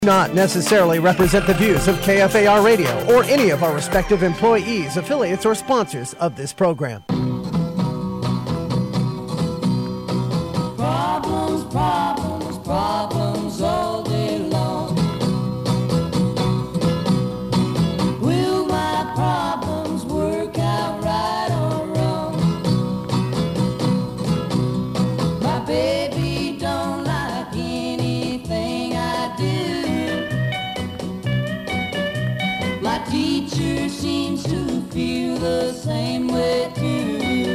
Not necessarily represent the views of KFAR Radio or any of our respective employees, affiliates, or sponsors of this program. Problems, problems, problems all day long. Will my problems work out right or wrong? My baby don't like anything I do. My teacher seems to feel the same way too.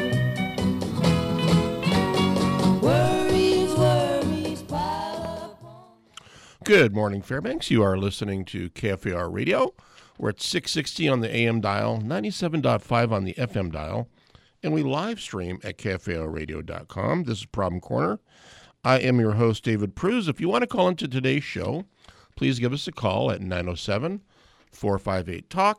Good morning, Fairbanks. You are listening to KFAR Radio. We're at 660 on the AM dial, 97.5 on the FM dial, and we live stream at KFARradio.com. This is Problem Corner. I am your host, David Pruz. If you want to call into today's show, please give us a call at 907-458-TALK,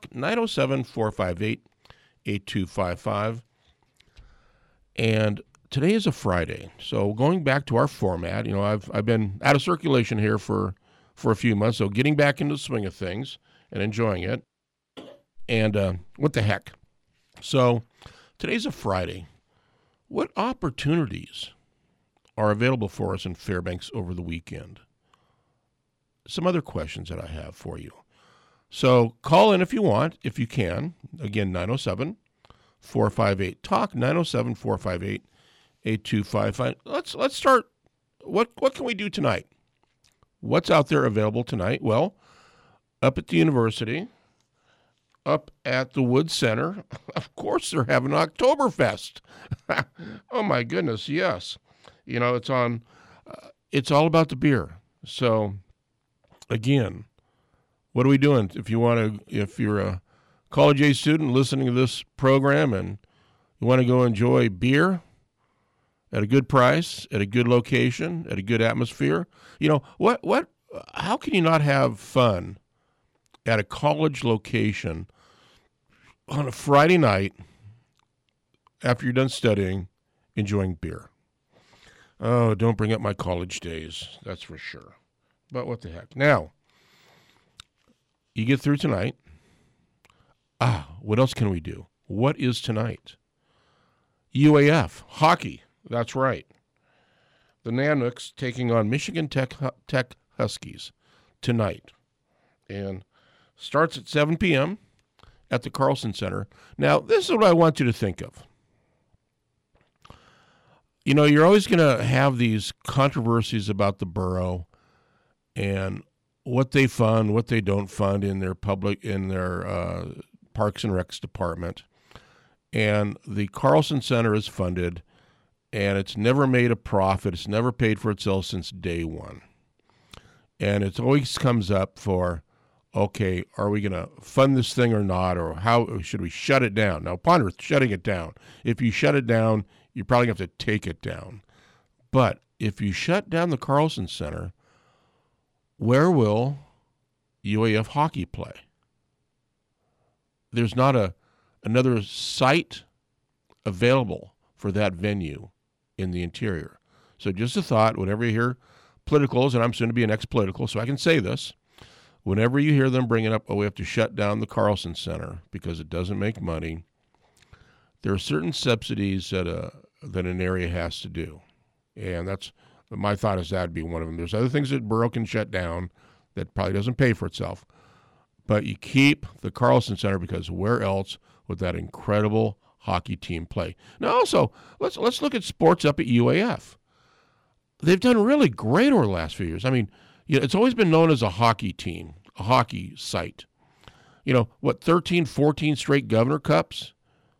907-458-8255. And today is a Friday, so going back to our format, I've been out of circulation here for a few months, so getting back into the swing of things and enjoying it. And what the heck? So today's a Friday. What opportunities are available for us in Fairbanks over the weekend? Some other questions that I have for you. So call in if you want, if you can. Again, 907-458-TALK, 907-458-8255. Let's start. What can we do tonight? What's out there available tonight? Well, up at the university, up at the Wood Center, of course they're having Oktoberfest. Oh my goodness, yes. It's on. It's all about the beer. So, again, what are we doing? If you're a college age student listening to this program and you want to go enjoy beer at a good price, at a good location, at a good atmosphere, how can you not have fun at a college location on a Friday night after you're done studying, enjoying beer? Oh, don't bring up my college days, that's for sure. But what the heck. Now, you get through tonight. What else can we do? What is tonight? UAF, hockey. That's right. The Nanooks taking on Michigan Tech Huskies tonight. And starts at 7 p.m. at the Carlson Center. Now, this is what I want you to think of. You're always going to have these controversies about the borough and what they fund, what they don't fund in their Parks and Recs department. And the Carlson Center is funded, and it's never made a profit. It's never paid for itself since day one. And it always comes up for, okay, are we going to fund this thing or not, or how should we shut it down? Now, ponder shutting it down. If you shut it down, you probably have to take it down. But if you shut down the Carlson Center, where will UAF hockey play? There's not another site available for that venue in the interior. So just a thought, whenever you hear politicals, and I'm soon to be an ex-political, so I can say this, whenever you hear them bringing up, we have to shut down the Carlson Center because it doesn't make money, there are certain subsidies that an area has to do. And that's my thought is that'd be one of them. There's other things that borough can shut down that probably doesn't pay for itself. But you keep the Carlson Center because where else would that incredible hockey team play? Now also, let's look at sports up at UAF. They've done really great over the last few years. I mean, it's always been known as a hockey team, a hockey site. 13, 14 straight Governor Cups?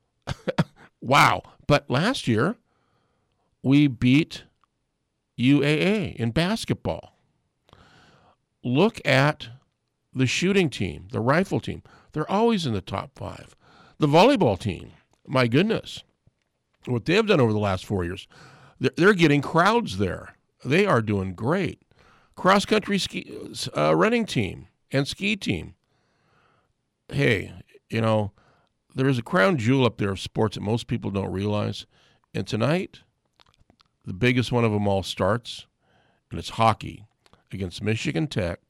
Wow. But last year, we beat UAA in basketball. Look at the shooting team, the rifle team. They're always in the top 5. The volleyball team, my goodness, what they have done over the last 4 years, they're getting crowds there. They are doing great. Cross-country ski running team and ski team. Hey, there is a crown jewel up there of sports that most people don't realize. And tonight, the biggest one of them all starts, and it's hockey against Michigan Tech,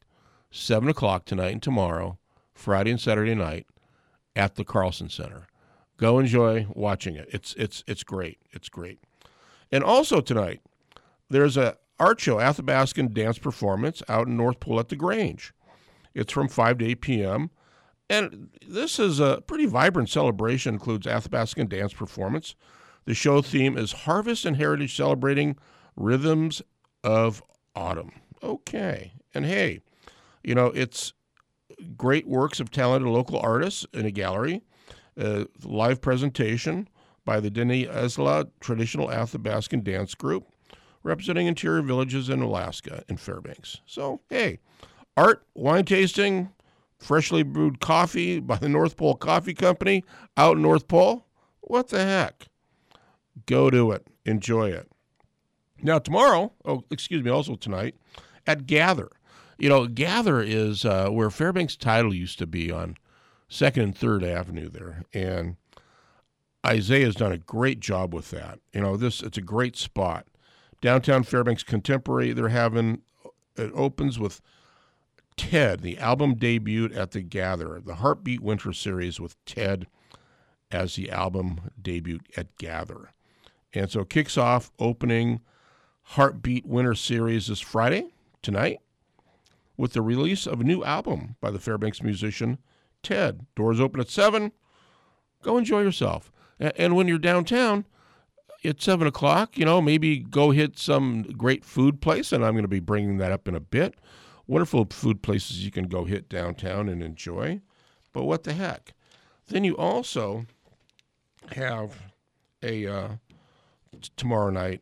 7 o'clock tonight and tomorrow, Friday and Saturday night, at the Carlson Center. Go enjoy watching it. It's great. It's great. And also tonight, there's a art show, Athabascan Dance Performance, out in North Pole at the Grange. It's from 5 to 8 p.m., and this is a pretty vibrant celebration, includes Athabascan Dance Performance. The show theme is Harvest and Heritage, celebrating rhythms of autumn. Okay. And hey, you know, it's great works of talented local artists in a gallery, live presentation by the Dene Esla Traditional Athabascan Dance Group, representing interior villages in Alaska and Fairbanks. So, hey, art, wine tasting, freshly brewed coffee by the North Pole Coffee Company out in North Pole. What the heck? Go do it. Enjoy it. Now, tomorrow, also tonight, at Gather. You know, Gather is where Fairbanks Title used to be on 2nd and 3rd Avenue there. And Isaiah's done a great job with that. You know, it's a great spot. Downtown Fairbanks Contemporary, it opens with Ted, the album debut at the Gather, the Heartbeat Winter Series with Ted as the album debut at Gather. And so it kicks off opening Heartbeat Winter Series this Friday, tonight, with the release of a new album by the Fairbanks musician Ted. Doors open at 7. Go enjoy yourself. And when you're downtown at 7 o'clock, you know, maybe go hit some great food place, and I'm going to be bringing that up in a bit. Wonderful food places you can go hit downtown and enjoy. But what the heck? Then you also have tomorrow night,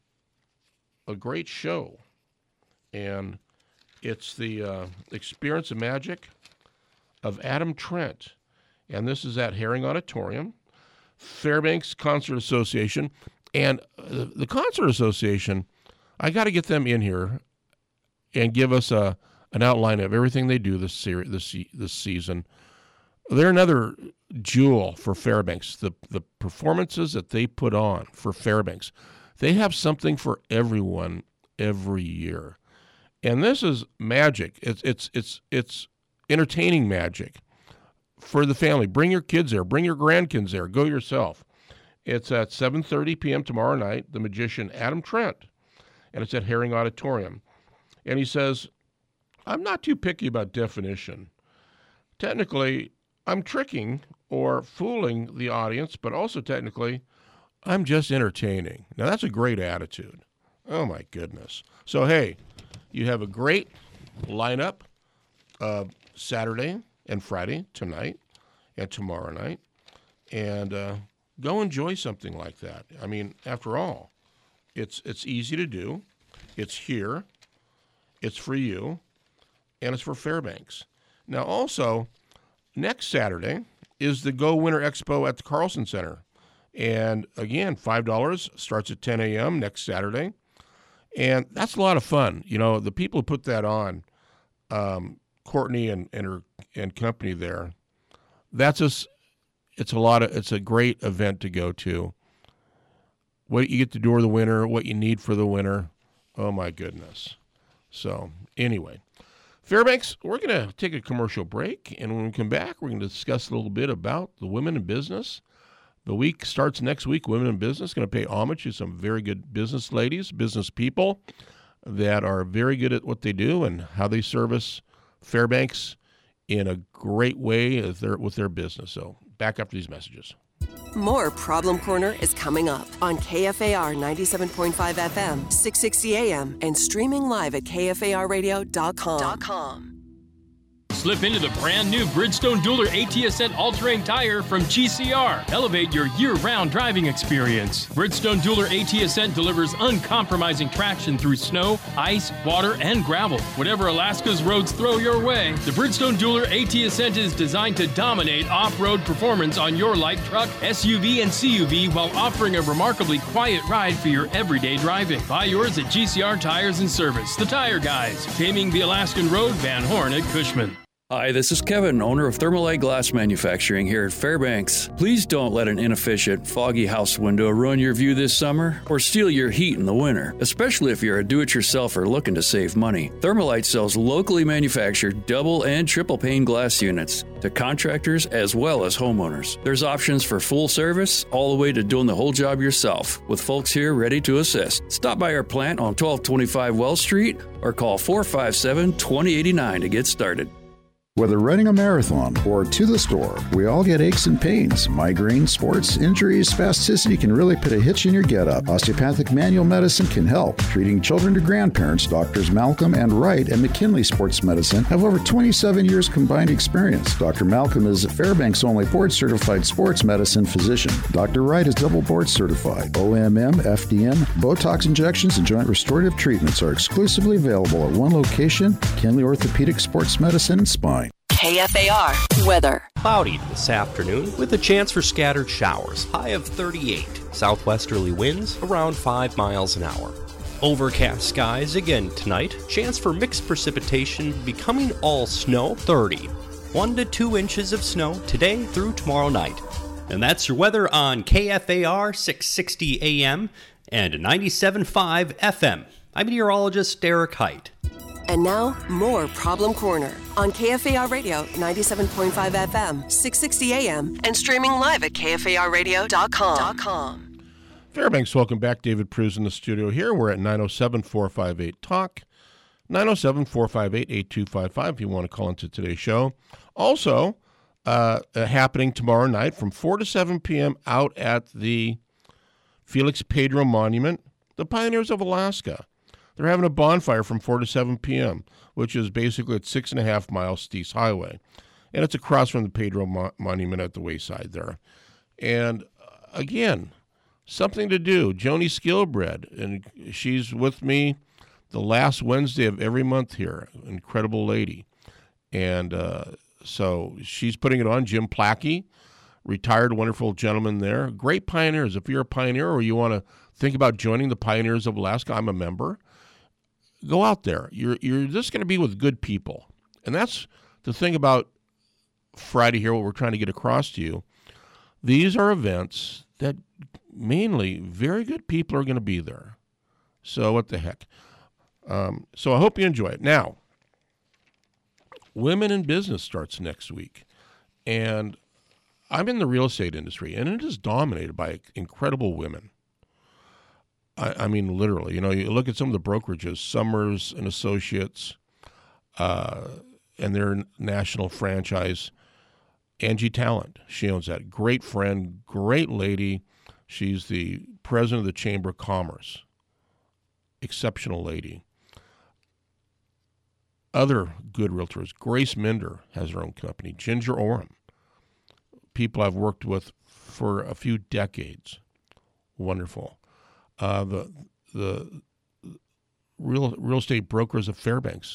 a great show. And it's the Experience of Magic of Adam Trent. And this is at Herring Auditorium, Fairbanks Concert Association. And the Concert Association, I got to get them in here and give us an outline of everything they do this season. They're another jewel for Fairbanks. The performances that they put on for Fairbanks, they have something for everyone every year, and this is magic. It's entertaining magic for the family. Bring your kids there. Bring your grandkids there. Go yourself. It's at 7:30 p.m. tomorrow night. The magician Adam Trent, and it's at Herring Auditorium. And he says, I'm not too picky about definition. Technically, I'm tricking or fooling the audience, but also technically, I'm just entertaining. Now, that's a great attitude. Oh, my goodness. So, hey, you have a great lineup Saturday and Friday, tonight and tomorrow night. And go enjoy something like that. I mean, after all, it's easy to do. It's here. It's for you, and it's for Fairbanks. Now, also, next Saturday is the Go Winter Expo at the Carlson Center. And, again, $5 starts at 10 a.m. next Saturday. And that's a lot of fun. You know, the people who put that on, Courtney and company there, it's a great event to go to. What you get to do for the winter, what you need for the winter. Oh, my goodness. So, anyway, Fairbanks, we're going to take a commercial break, and when we come back, we're going to discuss a little bit about the women in business. The week starts next week, Women in Business, going to pay homage to some very good business ladies, business people that are very good at what they do and how they service Fairbanks in a great way with their business. So, back after these messages. More Problem Corner is coming up on KFAR 97.5 FM, 660 AM, and streaming live at KFARradio.com. Slip into the brand new Bridgestone Dueler AT Ascent all-terrain tire from GCR. Elevate your year-round driving experience. Bridgestone Dueler AT Ascent delivers uncompromising traction through snow, ice, water, and gravel. Whatever Alaska's roads throw your way, the Bridgestone Dueler AT Ascent is designed to dominate off-road performance on your light truck, SUV, and CUV while offering a remarkably quiet ride for your everyday driving. Buy yours at GCR Tires and Service, the Tire Guys, taming the Alaskan road, Van Horn at Cushman. Hi, this is Kevin, owner of Thermalite Glass Manufacturing here at Fairbanks. Please don't let an inefficient, foggy house window ruin your view this summer or steal your heat in the winter, especially if you're a do-it-yourselfer looking to save money. Thermalite sells locally manufactured double and triple pane glass units to contractors as well as homeowners. There's options for full service all the way to doing the whole job yourself, with folks here ready to assist. Stop by our plant on 1225 Wells Street or call 457-2089 to get started. Whether running a marathon or to the store, we all get aches and pains, migraines, sports, injuries. Spasticity can really put a hitch in your get-up. Osteopathic manual medicine can help. Treating children to grandparents, Doctors Malcolm and Wright at McKinley Sports Medicine have over 27 years combined experience. Dr. Malcolm is Fairbanks' only board-certified sports medicine physician. Dr. Wright is double board-certified. OMM, FDN, Botox injections, and joint restorative treatments are exclusively available at one location, McKinley Orthopedic Sports Medicine and Spine. KFAR weather. Cloudy this afternoon with a chance for scattered showers. High of 38. Southwesterly winds around 5 miles an hour. Overcast skies again tonight. Chance for mixed precipitation becoming all snow. 30. 1 to 2 inches of snow today through tomorrow night. And that's your weather on KFAR 660 AM and 97.5 FM. I'm meteorologist Derek Height. And now, more Problem Corner on KFAR Radio 97.5 FM, 660 AM, and streaming live at KFARradio.com. Fairbanks, welcome back. David Pruse in the studio here. We're at 907-458-TALK, 907-458-8255 if you want to call into today's show. Also, happening tomorrow night from 4 to 7 p.m. out at the Felix Pedro Monument, the Pioneers of Alaska. They're having a bonfire from 4 to 7 p.m., which is basically at 6.5 miles Steese Highway. And it's across from the Pedro Monument at the wayside there. And again, something to do. Joni Skillbred, and she's with me the last Wednesday of every month here. Incredible lady. And so she's putting it on. Jim Plackey, retired wonderful gentleman there. Great pioneers. If you're a pioneer or you want to think about joining the Pioneers of Alaska, I'm a member. Go out there. You're just going to be with good people. And that's the thing about Friday here, what we're trying to get across to you. These are events that mainly very good people are going to be there. So what the heck? So I hope you enjoy it. Now, Women in Business starts next week. And I'm in the real estate industry, and it is dominated by incredible women. I mean, literally, you look at some of the brokerages, Summers and Associates, and their national franchise, Angie Talent. She owns that. Great friend, great lady. She's the president of the Chamber of Commerce. Exceptional lady. Other good realtors, Grace Minder has her own company. Ginger Oram, people I've worked with for a few decades. Wonderful. The real estate brokers of Fairbanks,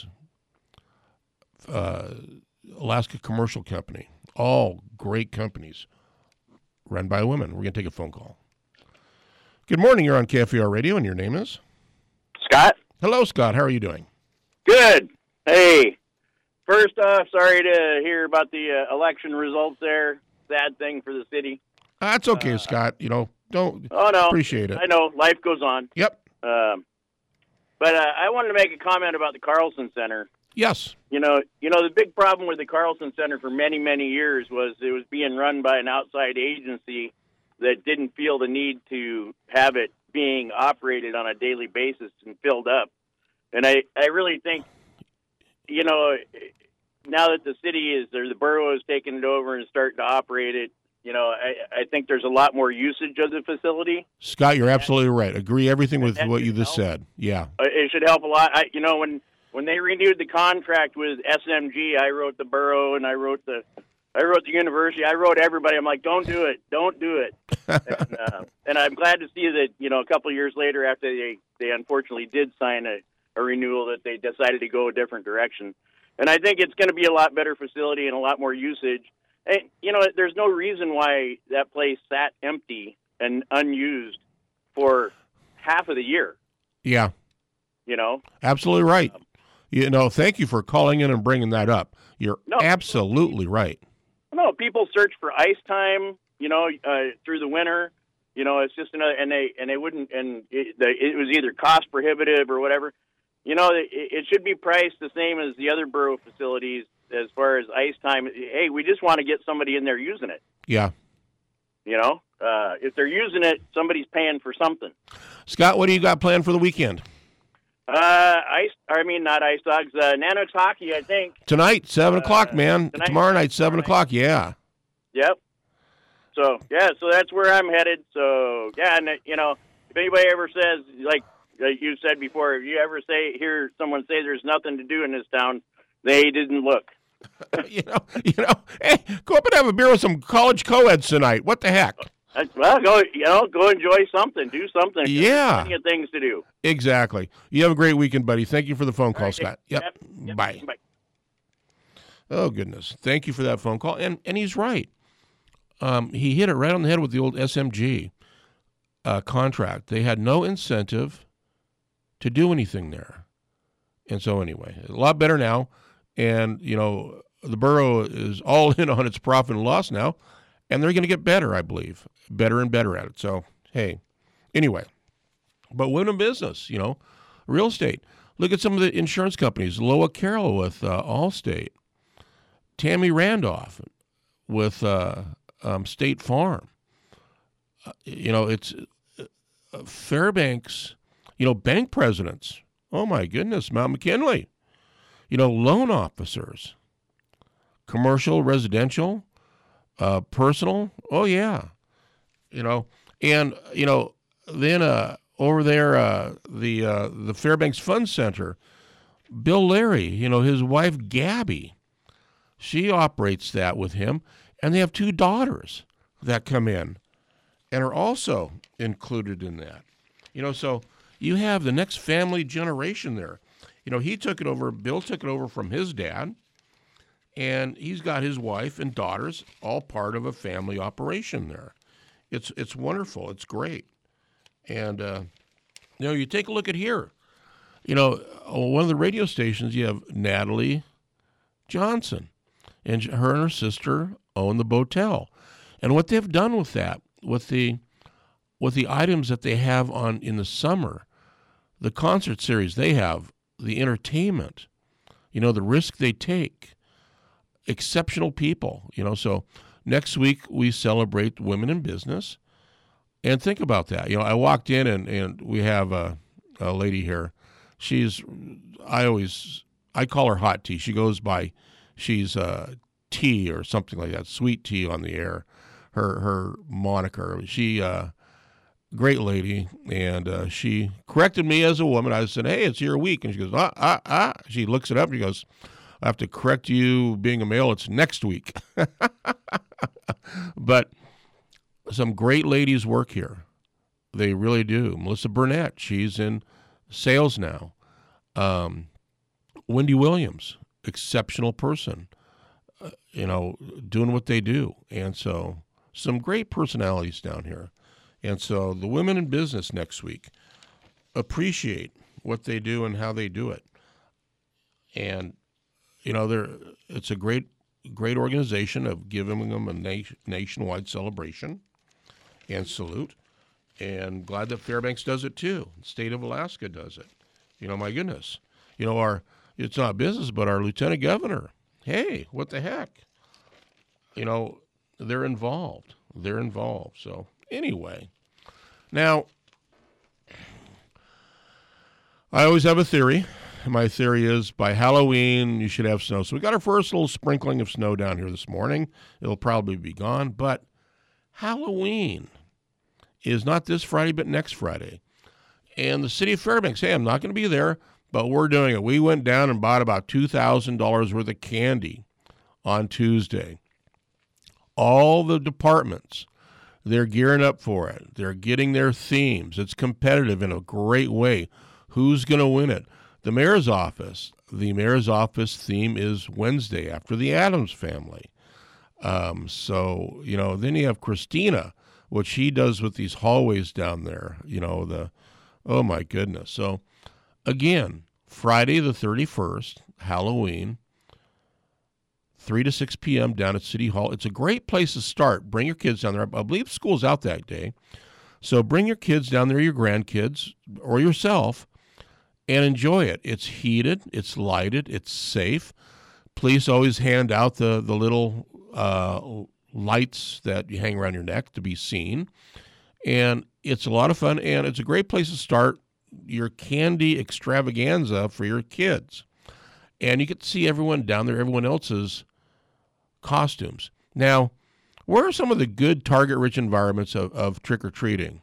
Alaska Commercial Company, all great companies run by women. We're going to take a phone call. Good morning. You're on KFAR Radio, and your name is? Scott. Hello, Scott. How are you doing? Good. Hey, first off, sorry to hear about the election results there. Sad thing for the city. That's okay, Scott. Don't appreciate it. I know. Life goes on. Yep. But I wanted to make a comment about the Carlson Center. Yes. The big problem with the Carlson Center for many, many years was it was being run by an outside agency that didn't feel the need to have it being operated on a daily basis and filled up. And I really think, now that the borough has taken it over and starting to operate it, I think there's a lot more usage of the facility. Scott, you're absolutely right. Agree everything with what you just said. Yeah. It should help a lot. When they renewed the contract with SMG, I wrote the borough and I wrote the university. I wrote everybody. I'm like, don't do it. And I'm glad to see that, a couple of years later after they unfortunately did sign a renewal that they decided to go a different direction. And I think it's going to be a lot better facility and a lot more usage. And, there's no reason why that place sat empty and unused for half of the year. Yeah. Absolutely right. Thank you for calling in and bringing that up. You're absolutely right. No, people search for ice time, through the winter. It's just another, and they wouldn't, and it was either cost prohibitive or whatever. It should be priced the same as the other borough facilities as far as ice time. Hey, we just want to get somebody in there using it. Yeah. If they're using it, somebody's paying for something. Scott, what do you got planned for the weekend? Not Ice Dogs, Nanox hockey, I think. Tonight, 7 o'clock, man. Tomorrow night, 7 o'clock, yeah. Yep. So that's where I'm headed. So, yeah, and, if anybody ever says, like you said before, if you ever hear someone say there's nothing to do in this town, they didn't look. Hey, go up and have a beer with some college co-eds tonight. What the heck? Well, go enjoy something. Do something. Yeah. There's plenty of things to do. Exactly. You have a great weekend, buddy. Thank you for the phone call, Scott. Yep. Bye. Oh, goodness. Thank you for that phone call. And he's right. He hit it right on the head with the old SMG contract. They had no incentive to do anything there. And so anyway, a lot better now. And, the borough is all in on its profit and loss now. And they're going to get better, I believe. Better and better at it. So, hey, anyway. But women in business, real estate. Look at some of the insurance companies. Loa Carroll with Allstate. Tammy Randolph with State Farm. It's Fairbanks, bank presidents. Oh, my goodness, Mount McKinley. Loan officers. Commercial, residential. Personal, oh yeah, and then over there, the Fairbanks Fund Center, Bill Larry, his wife Gabby, she operates that with him, and they have 2 daughters that come in, and are also included in that, so you have the next family generation there, he took it over, Bill took it over from his dad. And he's got his wife and daughters, all part of a family operation there. It's wonderful. It's great. And, you take a look at here. One of the radio stations, you have Natalie Johnson. And her and her sister own the Botel. And what they've done with that, with the items that they have on in the summer, the concert series they have, the entertainment, the risk they take. Exceptional people, so next week we celebrate women in business. And think about that. I walked in and we have a lady here. I call her Hot Tea. She goes by, she's Tea or something like that, Sweet Tea on the air, her moniker. She, great lady. And she corrected me as a woman. I said, hey, it's your week. And she goes, She looks it up and she goes, I have to correct you being a male. It's next week. But some great ladies work here. They really do. Melissa Burnett, she's in sales now. Wendy Williams, exceptional person, doing what they do. And so some great personalities down here. And so the women in business next week appreciate what they do and how they do it. And it's a great organization of giving them a nationwide celebration and salute. And glad that Fairbanks does it too. The state of Alaska does it. My goodness. It's not business, but our lieutenant governor, hey, what the heck? They're involved. So anyway, now I always have a theory. My theory is by Halloween, you should have snow. So we got our first little sprinkling of snow down here this morning. It'll probably be gone. But Halloween is not this Friday, but next Friday. And the city of Fairbanks, hey, I'm not going to be there, but we're doing it. We went down and bought about $2,000 worth of candy on Tuesday. All the departments, they're gearing up for it. They're getting their themes. It's competitive in a great way. Who's going to win it? The mayor's office theme is Wednesday after the Addams family. So, then you have Christina, what she does with these hallways down there, oh my goodness. So again, Friday the 31st, Halloween, 3 to 6 p.m. down at City Hall. It's a great place to start. Bring your kids down there. I believe school's out that day. So bring your kids down there, your grandkids, or yourself, and enjoy it. It's heated, it's lighted, it's safe. Police always hand out the little lights that you hang around your neck to be seen. And it's a lot of fun, and it's a great place to start your candy extravaganza for your kids. And you get to see everyone down there, everyone else's costumes. Now, where are some of the good target-rich environments of trick-or-treating?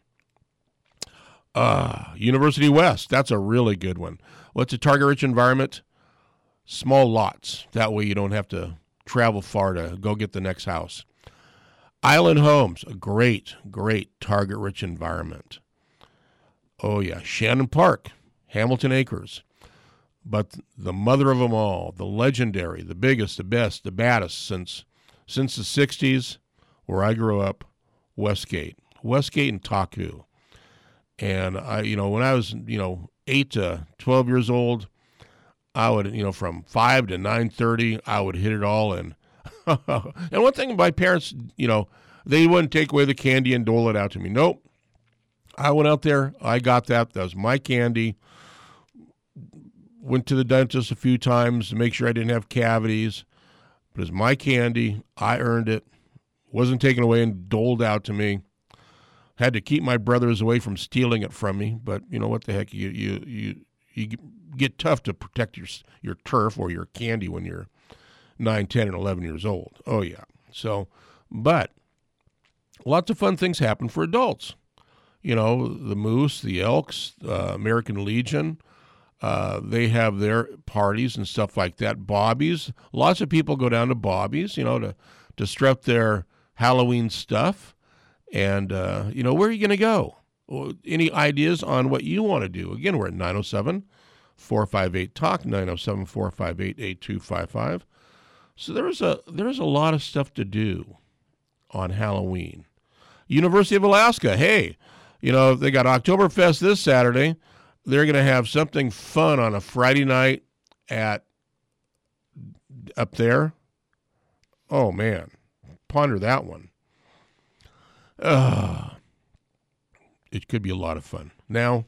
University West, that's a really good one. What's a target-rich environment? Small lots. That way you don't have to travel far to go get the next house. Island Homes, a great, great target-rich environment. Oh, yeah. Shannon Park, Hamilton Acres. But the mother of them all, the legendary, the biggest, the best, the baddest since the 60s, where I grew up, Westgate and Taku. And when I was, 8 to 12 years old, I would, from 5 to 9:30, I would hit it all. And one thing my parents, they wouldn't take away the candy and dole it out to me. Nope. I went out there. I got that. That was my candy. Went to the dentist a few times to make sure I didn't have cavities. But it's my candy. I earned it. Wasn't taken away and doled out to me. Had to keep my brothers away from stealing it from me. But what the heck? You get tough to protect your turf or your candy when you're 9, 10, and 11 years old. Oh, yeah. So, but lots of fun things happen for adults. The Moose, the Elks, American Legion, they have their parties and stuff like that. Bobby's. Lots of people go down to Bobby's, to strut their Halloween stuff. And, where are you going to go? Well, any ideas on what you want to do? Again, we're at 907-458-TALK, 907-458-8255. So there's a lot of stuff to do on Halloween. University of Alaska, hey, they got Oktoberfest this Saturday. They're going to have something fun on a Friday night up there. Oh, man. Ponder that one. It could be a lot of fun. Now,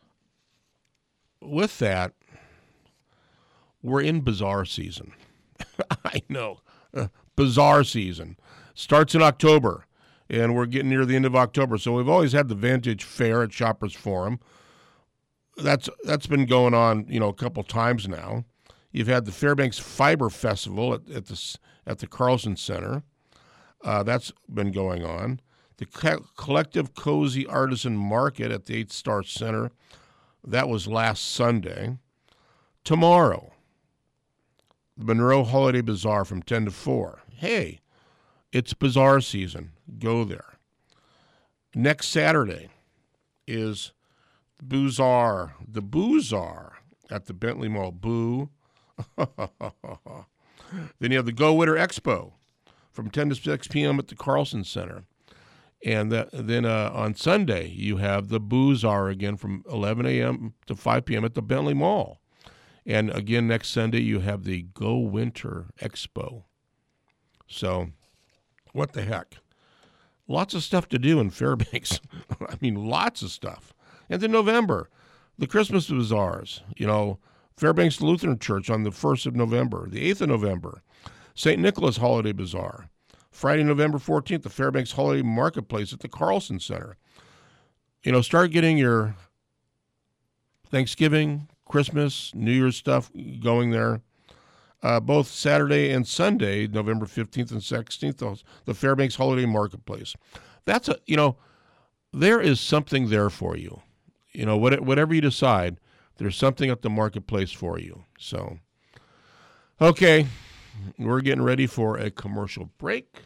with that, we're in bazaar season. I know. Bazaar season. Starts in October, and we're getting near the end of October. So we've always had the Vintage Fair at Shoppers Forum. That's been going on, a couple times now. You've had the Fairbanks Fiber Festival at the Carlson Center. That's been going on. The Collective Cozy Artisan Market at the 8 Star Center. That was last Sunday. Tomorrow, the Monroe Holiday Bazaar from 10 to 4. Hey, it's bazaar season. Go there. Next Saturday is the Boozar at the Bentley Mall. Boo. Then you have the Go Winter Expo from 10 to 6 p.m. at the Carlson Center. And then on Sunday, you have the Boozar again from 11 a.m. to 5 p.m. at the Bentley Mall. And again, next Sunday, you have the Go Winter Expo. So, what the heck? Lots of stuff to do in Fairbanks. I mean, lots of stuff. And then November, the Christmas bazaars. Fairbanks Lutheran Church on the 1st of November, the 8th of November. St. Nicholas Holiday Bazaar. Friday, November 14th, the Fairbanks Holiday Marketplace at the Carlson Center. Start getting your Thanksgiving, Christmas, New Year's stuff going there. Both Saturday and Sunday, November 15th and 16th, the Fairbanks Holiday Marketplace. That's there is something there for you. Whatever you decide, there's something at the marketplace for you. So, okay, we're getting ready for a commercial break.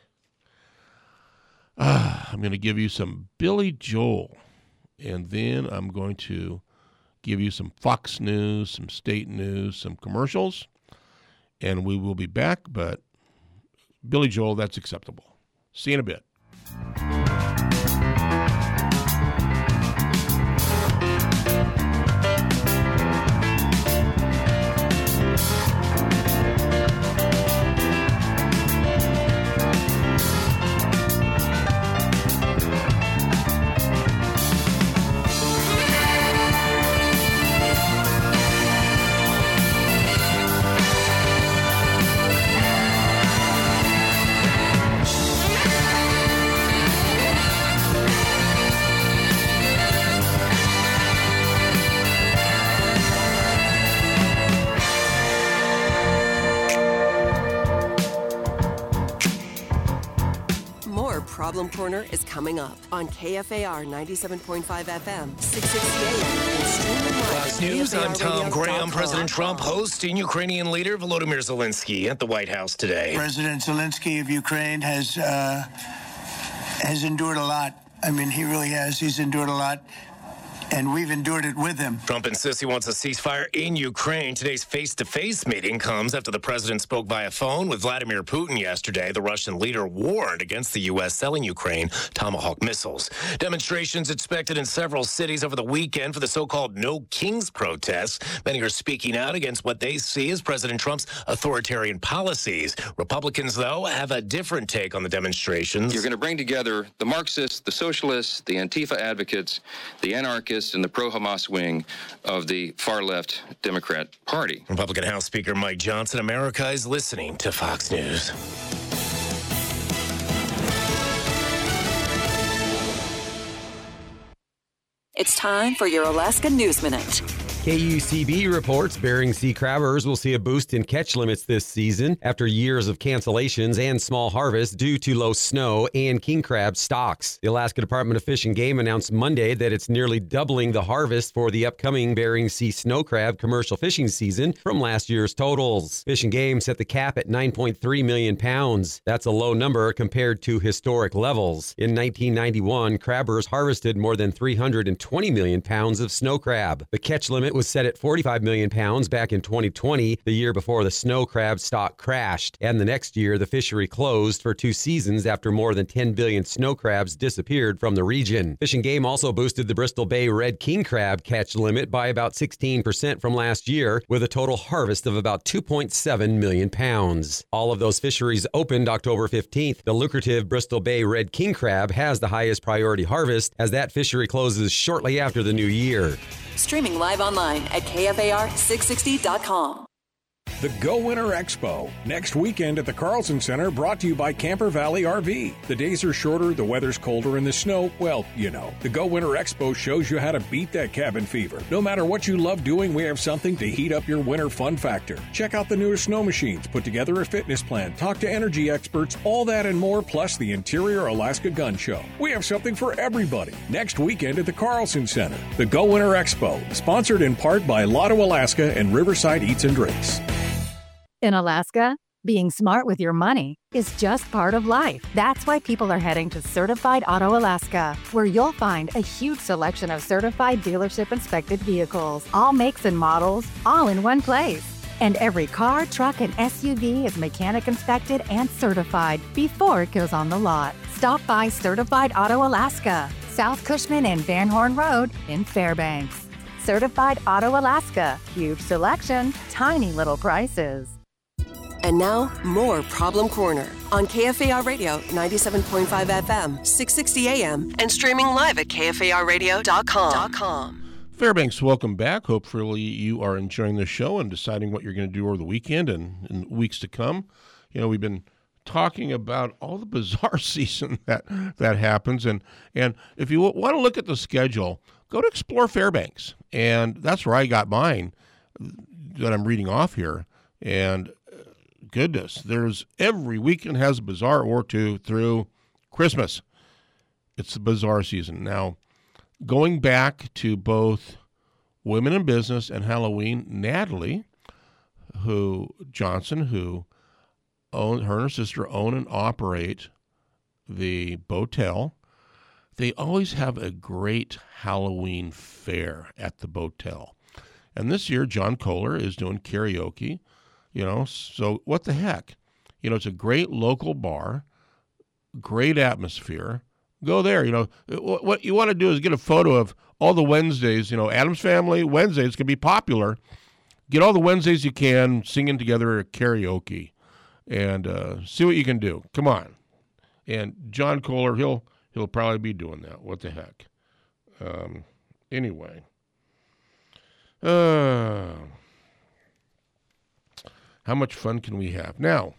I'm going to give you some Billy Joel, and then I'm going to give you some Fox News, some state news, some commercials, and we will be back, but Billy Joel, that's acceptable. See you in a bit. Problem Corner is coming up on KFAR 97.5 FM, 660 AM, and streaming live. Fox News, I'm Tom Graham. President Trump hosting Ukrainian leader Volodymyr Zelensky at the White House today. President Zelensky of Ukraine has endured a lot. I mean, he really has. He's endured a lot. And we've endured it with him. Trump insists he wants a ceasefire in Ukraine. Today's face-to-face meeting comes after the president spoke via phone with Vladimir Putin yesterday. The Russian leader warned against the U.S. selling Ukraine Tomahawk missiles. Demonstrations expected in several cities over the weekend for the so-called No Kings protests. Many are speaking out against what they see as President Trump's authoritarian policies. Republicans, though, have a different take on the demonstrations. You're going to bring together the Marxists, the socialists, the Antifa advocates, the anarchists, and the pro-Hamas wing of the far-left Democrat Party. Republican House Speaker Mike Johnson, America is listening to Fox News. It's time for your Alaska News Minute. KUCB reports Bering Sea crabbers will see a boost in catch limits this season after years of cancellations and small harvests due to low snow and king crab stocks. The Alaska Department of Fish and Game announced Monday that it's nearly doubling the harvest for the upcoming Bering Sea snow crab commercial fishing season from last year's totals. Fish and Game set the cap at 9.3 million pounds. That's a low number compared to historic levels. In 1991, crabbers harvested more than 320 million pounds of snow crab. The catch limit was set at 45 million pounds back in 2020, the year before the snow crab stock crashed. And the next year, the fishery closed for 2 seasons after more than 10 billion snow crabs disappeared from the region. Fish and Game also boosted the Bristol Bay red king crab catch limit by about 16% from last year, with a total harvest of about 2.7 million pounds. All of those fisheries opened October 15th. The lucrative Bristol Bay red king crab has the highest priority harvest, as that fishery closes shortly after the new year. Streaming live online at KFAR660.com. The Go Winter Expo, next weekend at the Carlson Center, brought to you by Camper Valley RV. The days are shorter, the weather's colder, and the snow, well, you know. The Go Winter Expo shows you how to beat that cabin fever. No matter what you love doing, we have something to heat up your winter fun factor. Check out the newest snow machines, put together a fitness plan, talk to energy experts, all that and more, plus the Interior Alaska Gun Show. We have something for everybody. Next weekend at the Carlson Center. The Go Winter Expo, sponsored in part by Lotto Alaska and Riverside Eats and Drinks. In Alaska, being smart with your money is just part of life. That's why people are heading to Certified Auto Alaska, where you'll find a huge selection of certified dealership-inspected vehicles, all makes and models, all in one place. And every car, truck, and SUV is mechanic inspected and certified before it goes on the lot. Stop by Certified Auto Alaska, South Cushman and Van Horn Road in Fairbanks. Certified Auto Alaska, huge selection, tiny little prices. And now, more Problem Corner on KFAR Radio 97.5 FM, 660 AM, and streaming live at KFARradio.com. Fairbanks, welcome back. Hopefully you are enjoying the show and deciding what you're going to do over the weekend and in weeks to come. You know, we've been talking about all the bizarre season that happens. And if you want to look at the schedule, go to Explore Fairbanks. And that's where I got mine that I'm reading off here. And goodness, there's every weekend has a bazaar or two through Christmas. It's the bazaar season. Now, going back to both Women in Business and Halloween, Natalie Johnson, who her and her sister own and operate the Botel, they always have a great Halloween fair at the Botel. And this year, John Kohler is doing karaoke. You know, so what the heck? You know, it's a great local bar, great atmosphere. Go there. You know, what you want to do is get a photo of all the Wednesdays. You know, Addams Family Wednesdays can be popular. Get all the Wednesdays you can singing together at karaoke, and see what you can do. Come on. And John Kohler, he'll probably be doing that. What the heck? Anyway. How much fun can we have? Now,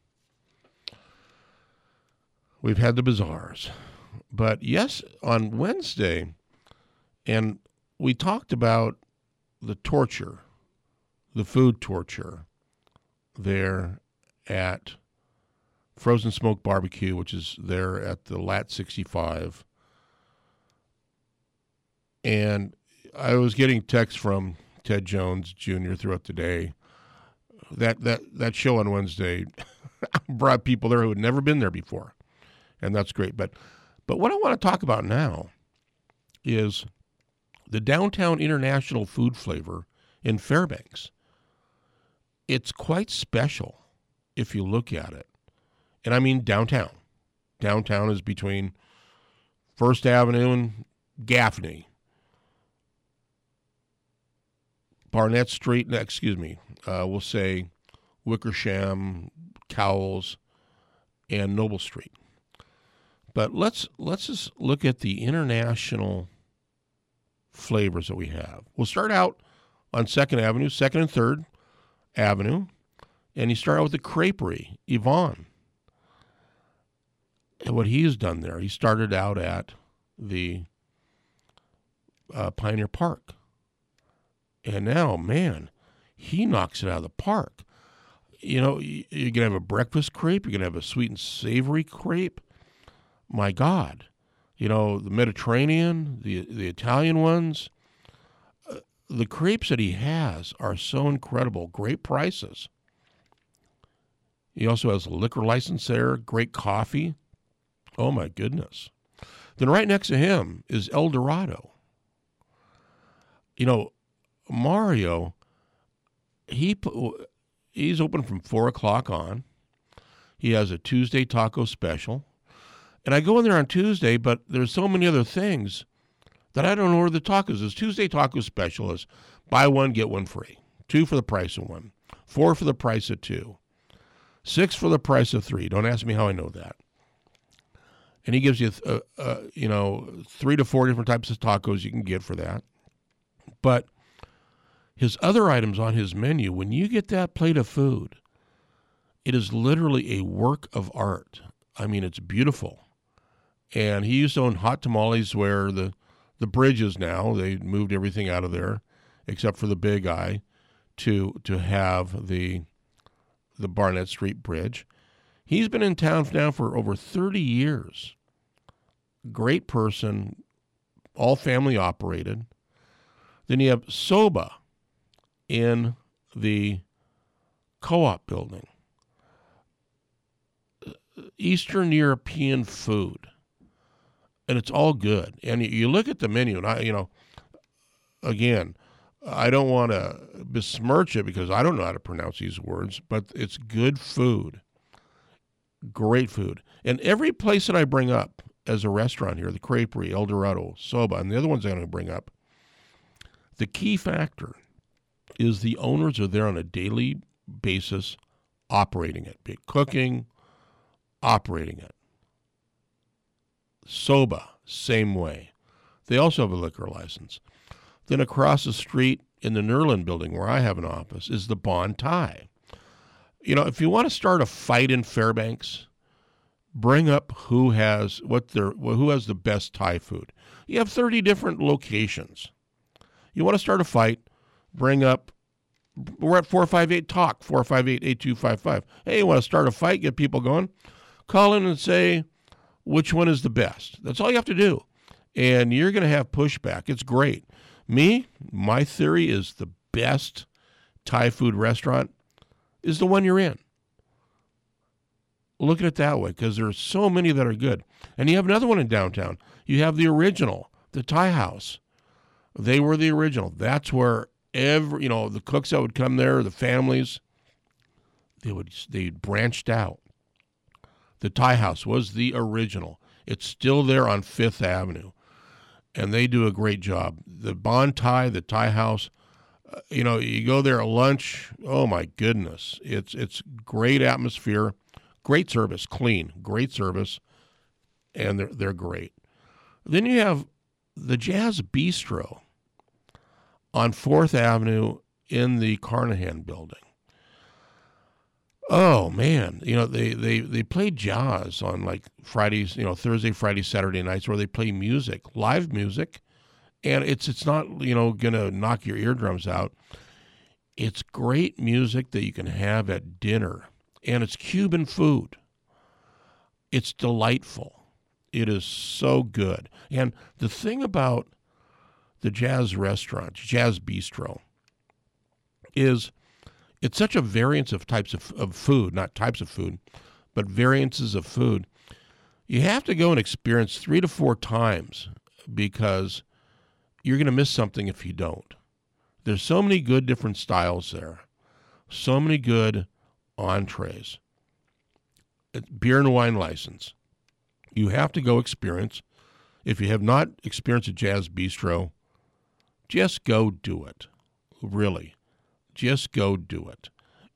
we've had the bazaars. But yes, on Wednesday, and we talked about the torture, the food torture there at Frozen Smoke Barbecue, which is there at the Lat 65. And I was getting texts from Ted Jones Jr. throughout the day. That show on Wednesday brought people there who had never been there before, and that's great. But what I want to talk about now is the Downtown International Food Flavor in Fairbanks. It's quite special if you look at it. And I mean downtown. Downtown is between First Avenue and Gaffney. Barnett Street, we'll say Wickersham, Cowles, and Noble Street. But let's just look at the international flavors that we have. We'll start out on 2nd Avenue, 2nd and 3rd Avenue, and you start out with the Creperie, Yvonne. And what he's done there, he started out at the Pioneer Park. And now, man, he knocks it out of the park. You know, you're going to have a breakfast crepe. You're going to have a sweet and savory crepe. My God. You know, the Mediterranean, the Italian ones. The crepes that he has are so incredible. Great prices. He also has a liquor license there. Great coffee. Oh, my goodness. Then right next to him is El Dorado. You know, Mario, he's open from 4 o'clock on. He has a Tuesday taco special. And I go in there on Tuesday, but there's so many other things that I don't know where the tacos. His Tuesday taco special is buy one, get one free. 2 for the price of 1. 4 for the price of 2. 6 for the price of 3. Don't ask me how I know that. And he gives you, 3 to 4 different types of tacos you can get for that. But his other items on his menu, when you get that plate of food, it is literally a work of art. I mean, it's beautiful. And he used to own Hot Tamales where the bridge is now. They moved everything out of there except for the Big Eye to have the Barnett Street Bridge. He's been in town now for over 30 years. Great person, all family operated. Then you have Soba in the Co-op building. Eastern European food. And it's all good. And you look at the menu, and again, I don't want to besmirch it because I don't know how to pronounce these words, but it's good food. Great food. And every place that I bring up as a restaurant here, the Creperie, El Dorado, Soba, and the other ones I'm going to bring up, the key factor is the owners are there on a daily basis operating it, cooking, operating it. Soba, same way. They also have a liquor license. Then across the street in the Nerlin building where I have an office is the Bon Thai. You know, if you want to start a fight in Fairbanks, bring up who has the best Thai food. You have 30 different locations. You want to start a fight, bring up, we're at 458-TALK, 458-8255. Hey, you want to start a fight, get people going? Call in and say, which one is the best? That's all you have to do. And you're going to have pushback. It's great. My theory is the best Thai food restaurant is the one you're in. Look at it that way, because there's so many that are good. And you have another one in downtown. You have the original, the Thai House. They were the original. That's where the cooks that would come there, the families, they branched out. The Thai House was the original. It's still there on 5th Avenue, and they do a great job. The Bon Thai, the Thai House, you go there at lunch, oh my goodness. It's great atmosphere, great service, clean, great service, and they're great. Then you have the Jazz Bistro on 4th Avenue in the Carnahan building. Oh man, they play jazz on like Fridays, Thursday, Friday, Saturday nights where they play music, live music, and it's not gonna knock your eardrums out. It's great music that you can have at dinner, and it's Cuban food. It's delightful. It is so good. And the thing about the Jazz restaurant, Jazz Bistro, is it's such a variance of types of food, not types of food, but variances of food. You have to go and experience 3 to 4 times because you're going to miss something if you don't. There's so many good different styles there, so many good entrees. It's beer and wine license. You have to go experience. If you have not experienced a Jazz Bistro, just go do it. Really. Just go do it.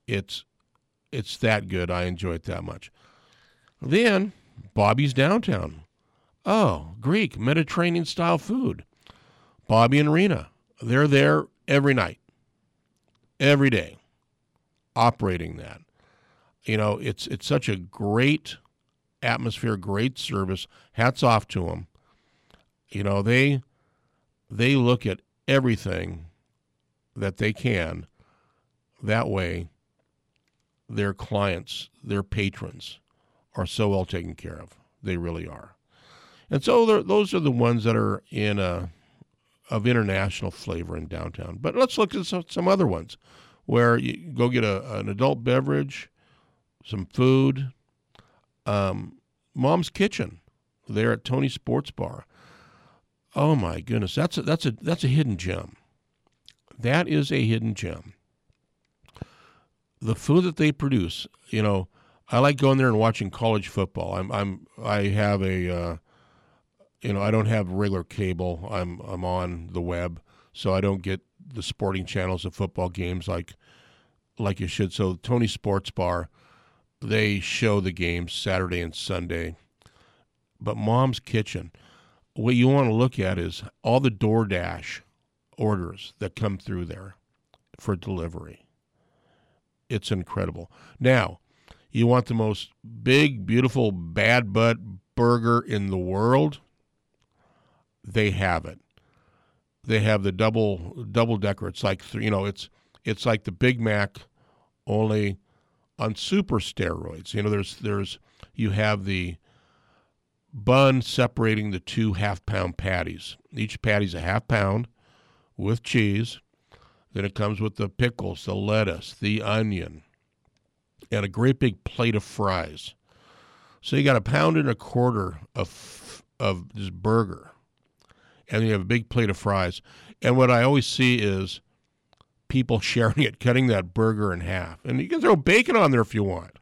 It's that good. I enjoy it that much. Then, Bobby's Downtown. Oh, Greek, Mediterranean-style food. Bobby and Rena, they're there every night, every day, operating that. You know, it's such a great atmosphere, great service. Hats off to them. You know, they look at everything that they can. That way, their clients, their patrons, are so well taken care of. They really are. And so those are the ones that are of international flavor in downtown. But let's look at some other ones where you go get an adult beverage, some food. Mom's Kitchen there at Tony's Sports Bar. Oh my goodness, that's a hidden gem. That is a hidden gem. The food that they produce, you know, I like going there and watching college football. I have a I don't have regular cable. I'm on the web, so I don't get the sporting channels of football games like you should. So Tony Sports Bar, they show the games Saturday and Sunday. But Mom's Kitchen, what you want to look at is all the DoorDash orders that come through there for delivery. It's incredible. Now, you want the most big, beautiful, bad butt burger in the world? They have it. They have the double decker. It's like it's like the Big Mac, only on super steroids. You know, there's you have the bun separating the 2 half-pound patties. Each patty's a half pound with cheese. Then it comes with the pickles, the lettuce, the onion, and a great big plate of fries. So you got 1.25 pounds of this burger, and then you have a big plate of fries. And what I always see is people sharing it, cutting that burger in half. And you can throw bacon on there if you want.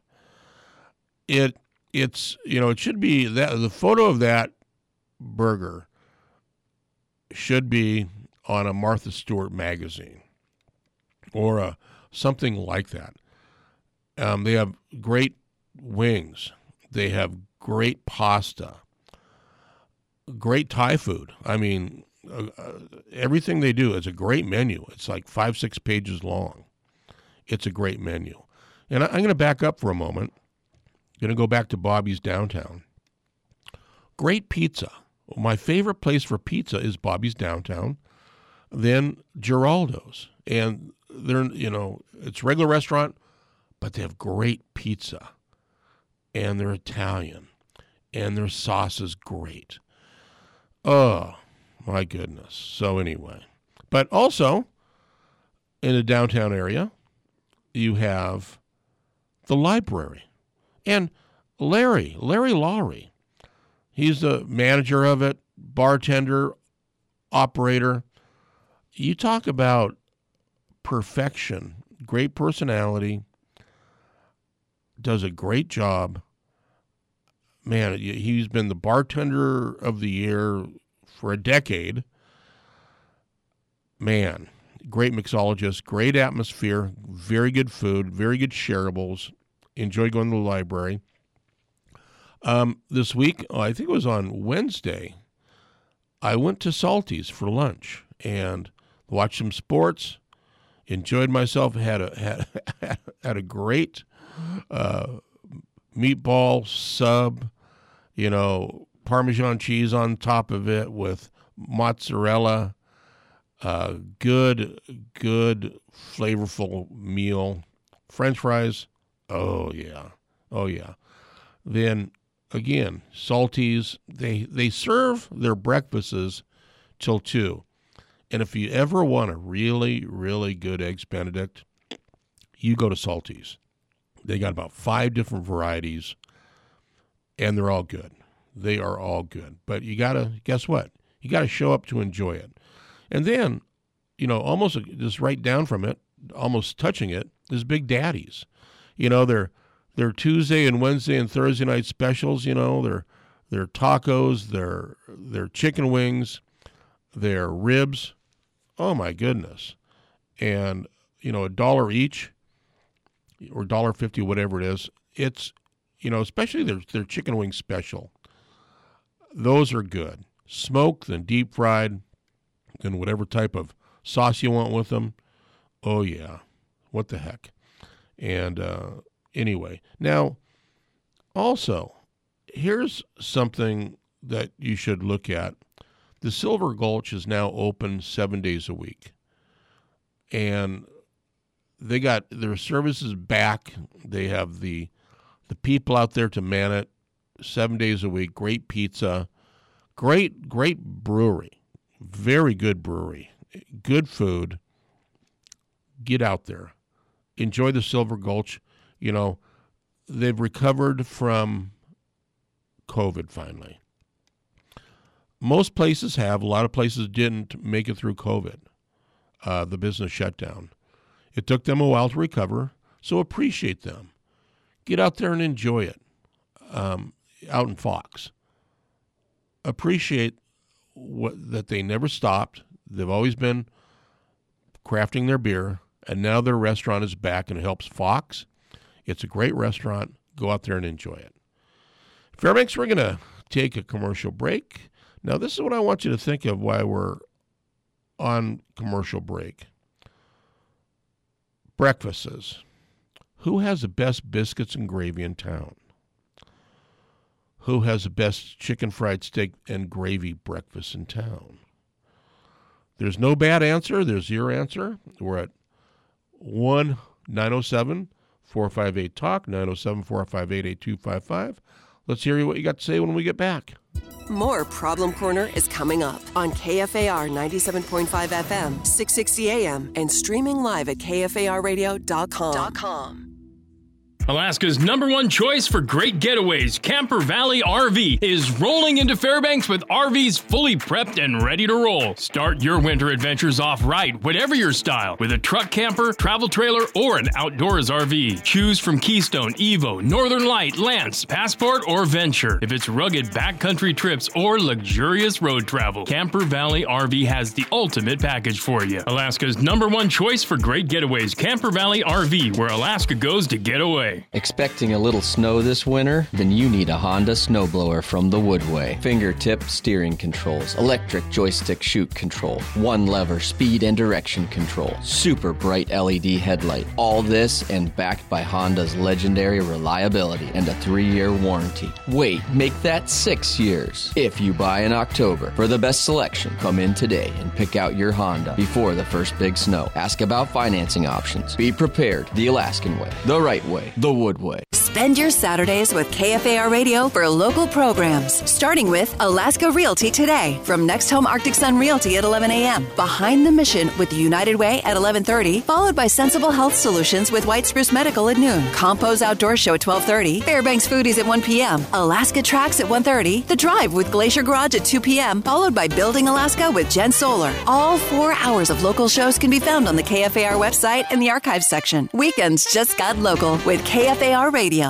It's it should be that the photo of that burger should be on a Martha Stewart magazine or something like that. They have great wings. They have great pasta, great Thai food. I mean, everything they do is a great menu. It's like 5-6 pages long. It's a great menu. And I'm going to back up for a moment. Going to go back to Bobby's Downtown. Great pizza. My favorite place for pizza is Bobby's Downtown, then Geraldo's. And they're, it's a regular restaurant, but they have great pizza. And they're Italian. And their sauce is great. Oh, my goodness. So anyway. But also, in the downtown area, you have the library. And Larry Lowry, he's the manager of it, bartender, operator. You talk about perfection, great personality, does a great job. Man, he's been the bartender of the year for a decade. Man, great mixologist, great atmosphere, very good food, very good shareables. Enjoy going to the library. This week, I think it was on Wednesday, I went to Salty's for lunch and watched some sports. Enjoyed myself. Had a great meatball sub, Parmesan cheese on top of it with mozzarella. Good, flavorful meal. French fries. Oh, yeah. Then again, Salties, they serve their breakfasts till 2. And if you ever want a really, really good Eggs Benedict, you go to Salties. They got about 5 different varieties, and they're all good. They are all good. But you got to, guess what? You got to show up to enjoy it. And then, almost just right down from it, almost touching it, is Big Daddy's. Their Tuesday and Wednesday and Thursday night specials, their tacos, their chicken wings, their ribs. Oh, my goodness. And, $1 each or $1.50, whatever it is. It's, especially their chicken wing special. Those are good. Smoked, then deep fried, then whatever type of sauce you want with them. Oh, yeah. What the heck? And anyway, now, also, here's something that you should look at. The Silver Gulch is now open 7 days a week. And they got their services back. They have the people out there to man it 7 days a week. Great pizza. Great brewery. Very good brewery. Good food. Get out there. Enjoy the Silver Gulch. They've recovered from COVID finally. Most places have. A lot of places didn't make it through COVID, the business shutdown. It took them a while to recover, so appreciate them. Get out there and enjoy it out in Fox. Appreciate that they never stopped. They've always been crafting their beer, and now their restaurant is back and it helps Fox. It's a great restaurant. Go out there and enjoy it. Fairbanks, we're going to take a commercial break. Now, this is what I want you to think of while we're on commercial break. Breakfasts. Who has the best biscuits and gravy in town? Who has the best chicken fried steak and gravy breakfast in town? There's no bad answer. There's your answer. We're at 1-907-458-TALK, 907-458-8255. Let's hear what you got to say when we get back. More Problem Corner is coming up on KFAR 97.5 FM, 660 AM, and streaming live at KFARradio.com. Alaska's #1 choice for great getaways, Camper Valley RV, is rolling into Fairbanks with RVs fully prepped and ready to roll. Start your winter adventures off right, whatever your style, with a truck camper, travel trailer, or an outdoors RV. Choose from Keystone, Evo, Northern Light, Lance, Passport, or Venture. If it's rugged backcountry trips or luxurious road travel, Camper Valley RV has the ultimate package for you. Alaska's #1 choice for great getaways, Camper Valley RV, where Alaska goes to get away. Expecting a little snow this winter? Then you need a Honda snowblower from the Woodway. Fingertip steering controls, electric joystick chute control, one lever speed and direction control, super bright LED headlight. All this and backed by Honda's legendary reliability and a 3-year warranty. Wait, make that 6 years. If you buy in October, for the best selection, come in today and pick out your Honda before the first big snow. Ask about financing options. Be prepared the Alaskan way, the right way, the Woodway. Spend your Saturdays with KFAR Radio for local programs, starting with Alaska Realty Today from Next Home Arctic Sun Realty at 11 a.m., Behind the Mission with United Way at 11:30, followed by Sensible Health Solutions with White Spruce Medical at noon, Compose Outdoor Show at 12:30, Fairbanks Foodies at 1 p.m., Alaska Tracks at 1:30, The Drive with Glacier Garage at 2 p.m., followed by Building Alaska with Jen Solar. All 4 hours of local shows can be found on the KFAR website in the archives section. Weekends just got local with KFAR Radio.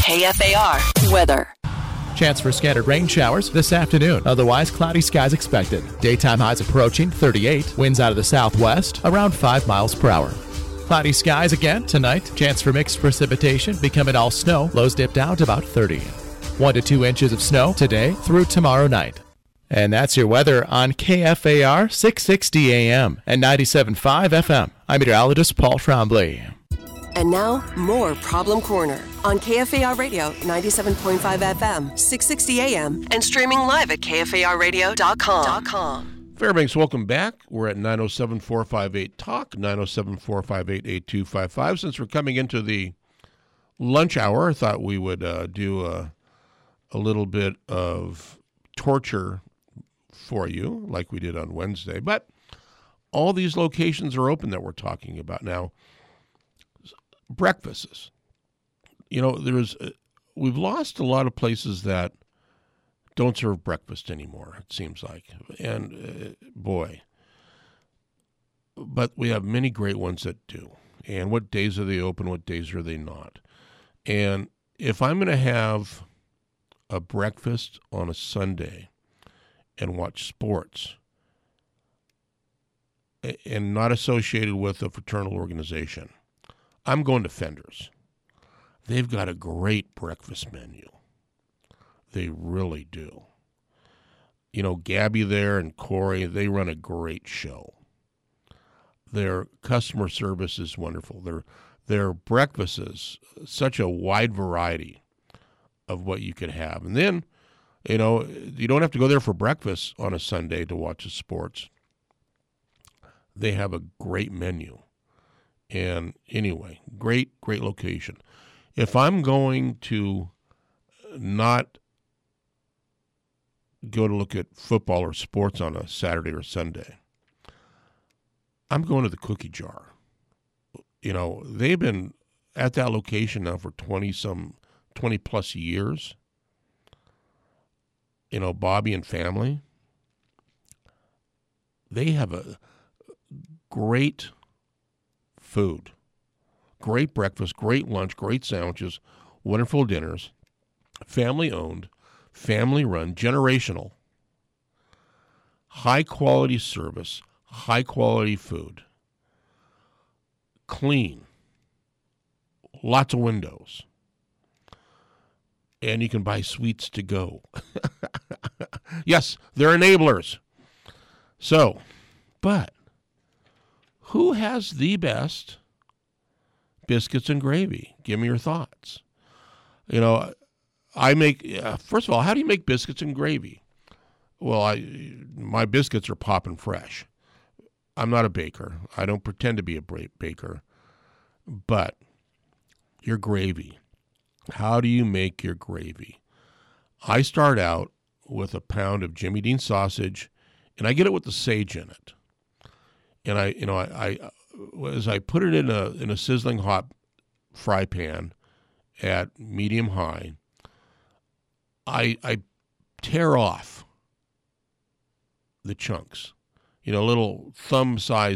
KFAR weather. Chance for scattered rain showers this afternoon. Otherwise, cloudy skies expected. Daytime highs approaching 38. Winds out of the southwest around 5 miles per hour. Cloudy skies again tonight. Chance for mixed precipitation becoming all snow. Lows dip down to about 30. 1 to 2 inches of snow today through tomorrow night. And that's your weather on KFAR 660 AM and 97.5 FM. I'm meteorologist Paul Trombley. And now, more Problem Corner on KFAR Radio 97.5 FM, 660 AM, and streaming live at KFARradio.com. Fairbanks, welcome back. We're at 907-458-TALK, 907-458-8255. Since we're coming into the lunch hour, I thought we would do a a little bit of torture for you, like we did on Wednesday. But all these locations are open that we're talking about now. Breakfasts. We've lost a lot of places that don't serve breakfast anymore, it seems like. And boy, but we have many great ones that do. And what days are they open? What days are they not? And if I'm going to have a breakfast on a Sunday and watch sports and not associated with a fraternal organization, I'm going to Fender's. They've got a great breakfast menu. They really do. Gabby there and Corey, they run a great show. Their customer service is wonderful. Their breakfast is such a wide variety of what you could have. And then, you don't have to go there for breakfast on a Sunday to watch the sports. They have a great menu. And anyway, great location. If I'm going to not go to look at football or sports on a Saturday or Sunday, I'm going to the Cookie Jar. They've been at that location now for 20 plus years. Bobby and family. They have a great food, great breakfast, great lunch, great sandwiches, wonderful dinners, family owned, family run, generational, high quality service, high quality food, clean, lots of windows, and you can buy sweets to go. Yes, they're enablers. So, but who has the best biscuits and gravy? Give me your thoughts. I make, first of all, how do you make biscuits and gravy? Well, my biscuits are popping fresh. I'm not a baker. I don't pretend to be a baker. But your gravy, how do you make your gravy? I start out with a pound of Jimmy Dean sausage, and I get it with the sage in it. And I as I put it in a sizzling hot fry pan at medium high, I tear off the chunks, little thumbnail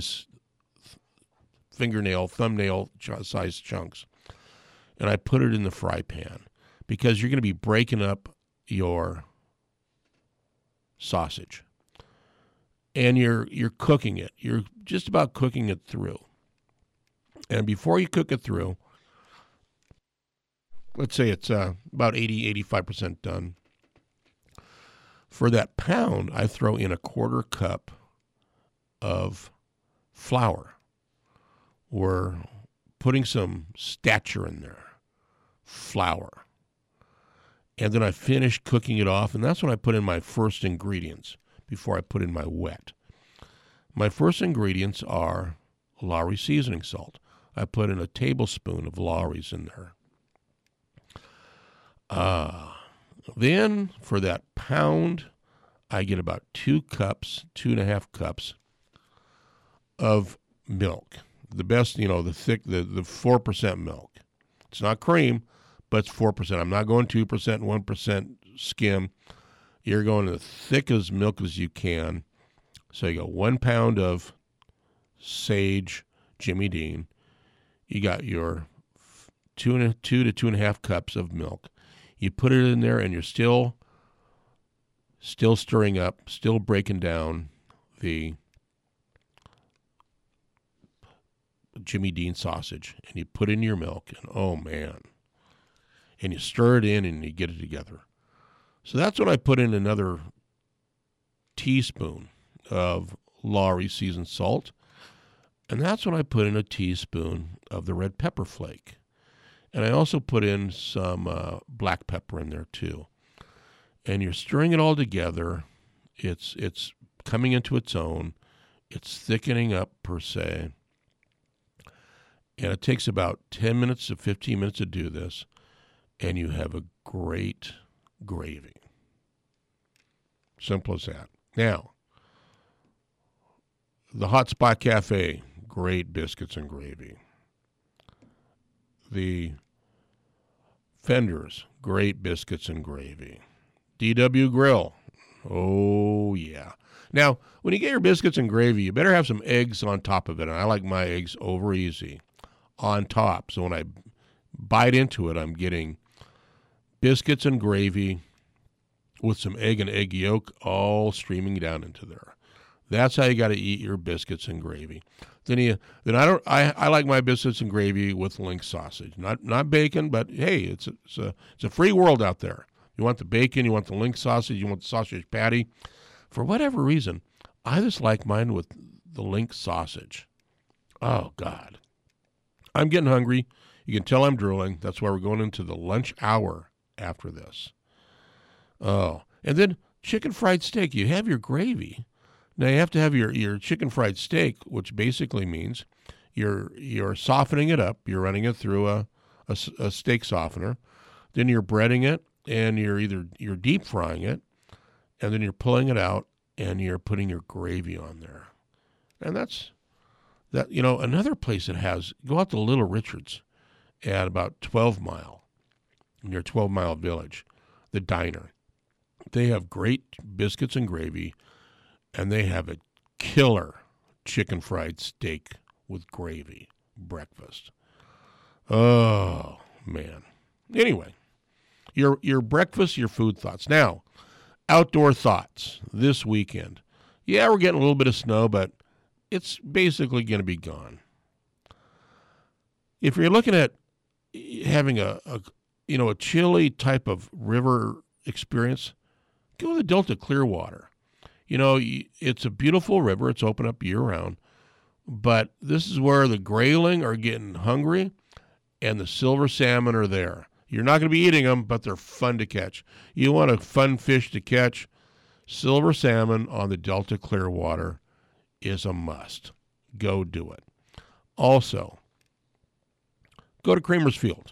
size chunks, and I put it in the fry pan because you're going to be breaking up your sausage. And you're cooking it. You're just about cooking it through. And before you cook it through, let's say it's about 85% done. For that pound, I throw in a quarter cup of flour. We're putting some stature in there, flour. And then I finish cooking it off, and that's when I put in my first ingredients before I put in my wet. My first ingredients are Lawry seasoning salt. I put in a tablespoon of Lawry's in there. Then for that pound, I get about 2.5 cups of milk. The best, the thick, the 4% milk. It's not cream, but it's 4%. I'm not going 2%, 1% skim. You're going as thick as milk as you can. So you got 1 pound of sage Jimmy Dean. You got your 2 to 2.5 cups of milk. You put it in there, and you're still stirring up, still breaking down the Jimmy Dean sausage. And you put in your milk, and oh man. And you stir it in, and you get it together. So that's when I put in another teaspoon of Lawry seasoned salt. And that's when I put in a teaspoon of the red pepper flake. And I also put in some black pepper in there too. And you're stirring it all together. It's coming into its own. It's thickening up per se. And it takes about 10 minutes to 15 minutes to do this. And you have a great gravy. Simple as that. Now, the Hot Spot Cafe, great biscuits and gravy. The Fenders, great biscuits and gravy. DW Grill, oh yeah. Now, when you get your biscuits and gravy, you better have some eggs on top of it. And I like my eggs over easy on top. So when I bite into it, I'm getting biscuits and gravy with some egg and egg yolk all streaming down into there. That's how you got to eat your biscuits and gravy. I like my biscuits and gravy with link sausage, not bacon, but hey, it's a free world out there. You want the bacon, you want the link sausage, you want the sausage patty. For whatever reason, I just like mine with the link sausage. Oh God, I'm getting hungry. You can tell I'm drooling. That's why we're going into the lunch hour after this. Oh, and then chicken fried steak. You have your gravy. Now you have to have your chicken fried steak, which basically means you're softening it up. You're running it through a steak softener. Then you're breading it, and you're deep frying it, and then you're pulling it out, and you're putting your gravy on there. And that's that. You know, another place that has, go out to Little Richard's at about 12 Mile, near 12 Mile Village, the diner. They have great biscuits and gravy, and they have a killer chicken fried steak with gravy breakfast. Oh, man. Anyway, your breakfast, your food thoughts. Now, outdoor thoughts this weekend. Yeah, we're getting a little bit of snow, but it's basically going to be gone. If you're looking at having a chilly type of river experience, go to the Delta Clearwater. You know, it's a beautiful river. It's open up year-round. But this is where the grayling are getting hungry and the silver salmon are there. You're not going to be eating them, but they're fun to catch. You want a fun fish to catch, silver salmon on the Delta Clearwater is a must. Go do it. Also, go to Creamer's Field.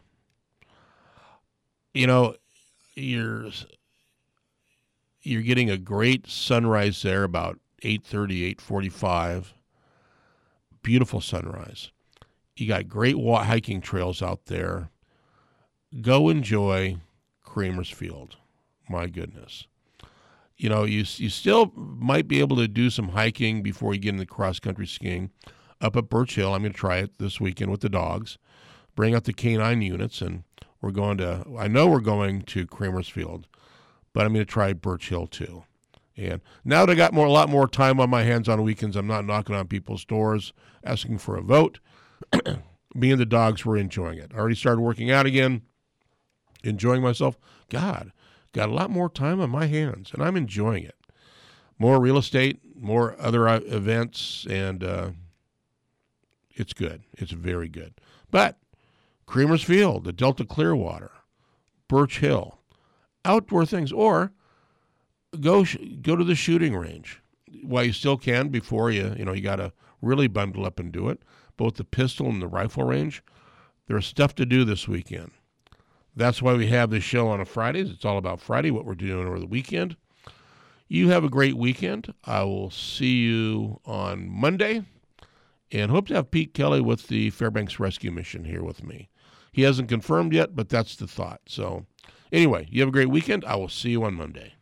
You know, you're getting a great sunrise there about 8:30, 8:45. Beautiful sunrise. You got great hiking trails out there. Go enjoy Creamer's Field. My goodness. You know, you still might be able to do some hiking before you get into cross-country skiing up at Birch Hill. I'm going to try it this weekend with the dogs. Bring out the canine units, and we're going to Creamer's Field. But I'm going to try Birch Hill too. And now that I got a lot more time on my hands on weekends, I'm not knocking on people's doors asking for a vote. Me and the dogs were enjoying it. I already started working out again, enjoying myself. God, got a lot more time on my hands, and I'm enjoying it. More real estate, more other events, and it's good. It's very good. But Creamer's Field, the Delta Clearwater, Birch Hill, outdoor things, or go to the shooting range while you still can before you got to really bundle up and do it. Both the pistol and the rifle range, there's stuff to do this weekend. That's why we have this show on a Fridays. It's all about Friday, what we're doing over the weekend. You have a great weekend. I will see you on Monday, and hope to have Pete Kelly with the Fairbanks Rescue Mission here with me. He hasn't confirmed yet, but that's the thought. So anyway, you have a great weekend. I will see you on Monday.